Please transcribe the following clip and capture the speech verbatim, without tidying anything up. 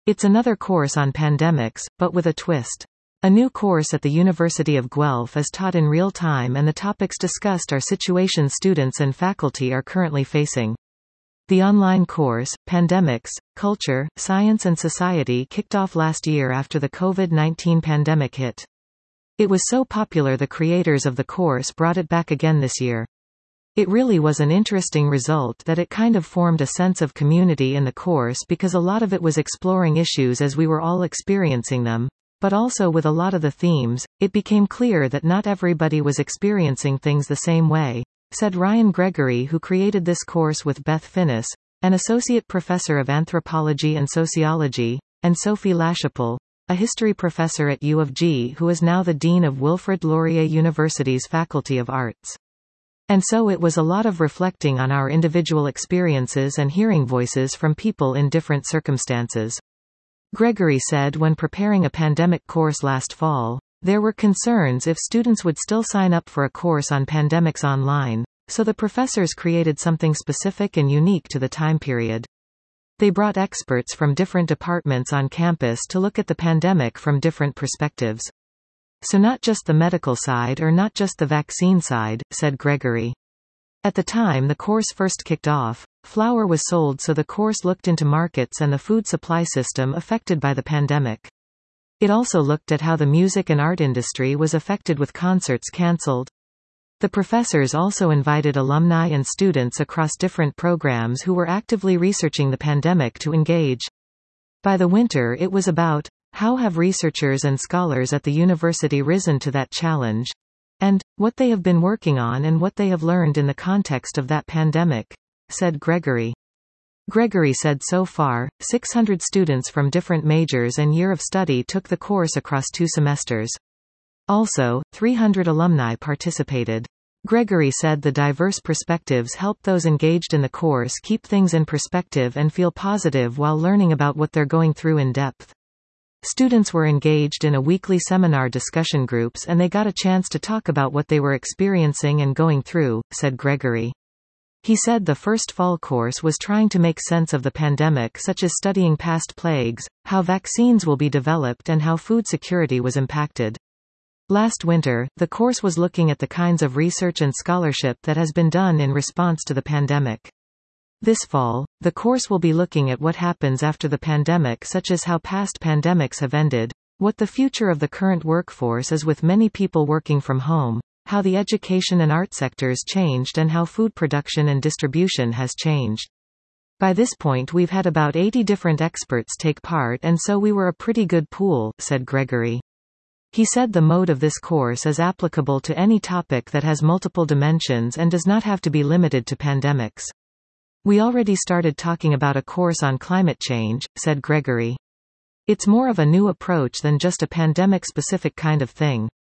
It's another course on pandemics, but with a twist. A new course at the University of Guelph is taught in real time, and the topics discussed are situations students and faculty are currently facing. The online course, Pandemics, Culture, Science and Society, kicked off last year after the COVID nineteen pandemic hit. It was so popular the creators of the course brought it back again this year. It really was an interesting result that it kind of formed a sense of community in the course, because a lot of it was exploring issues as we were all experiencing them, but also with a lot of the themes, it became clear that not everybody was experiencing things the same way, said Ryan Gregory, who created this course with Beth Finnis, an associate professor of anthropology and sociology, and Sophie Lachapelle, a history professor at U of G who is now the dean of Wilfrid Laurier University's Faculty of Arts. And so it was a lot of reflecting on our individual experiences and hearing voices from people in different circumstances. Gregory said when preparing a pandemic course last fall, there were concerns if students would still sign up for a course on pandemics online, so the professors created something specific and unique to the time period. They brought experts from different departments on campus to look at the pandemic from different perspectives. So not just the medical side or not just the vaccine side, said Gregory. At the time the course first kicked off, flour was sold, so the course looked into markets and the food supply system affected by the pandemic. It also looked at how the music and art industry was affected with concerts cancelled. The professors also invited alumni and students across different programs who were actively researching the pandemic to engage. By the winter it was about, how have researchers and scholars at the university risen to that challenge? And, what they have been working on and what they have learned in the context of that pandemic, said Gregory. Gregory said so far, six hundred students from different majors and year of study took the course across two semesters. Also, three hundred alumni participated. Gregory said the diverse perspectives helped those engaged in the course keep things in perspective and feel positive while learning about what they're going through in depth. Students were engaged in a weekly seminar discussion groups and they got a chance to talk about what they were experiencing and going through, said Gregory. He said the first fall course was trying to make sense of the pandemic, such as studying past plagues, how vaccines will be developed and how food security was impacted. Last winter, the course was looking at the kinds of research and scholarship that has been done in response to the pandemic. This fall, the course will be looking at what happens after the pandemic, such as how past pandemics have ended, what the future of the current workforce is with many people working from home, how the education and art sectors changed and how food production and distribution has changed. By this point we've had about eighty different experts take part, and so we were a pretty good pool, said Gregory. He said the mode of this course is applicable to any topic that has multiple dimensions and does not have to be limited to pandemics. We already started talking about a course on climate change, said Gregory. It's more of a new approach than just a pandemic-specific kind of thing.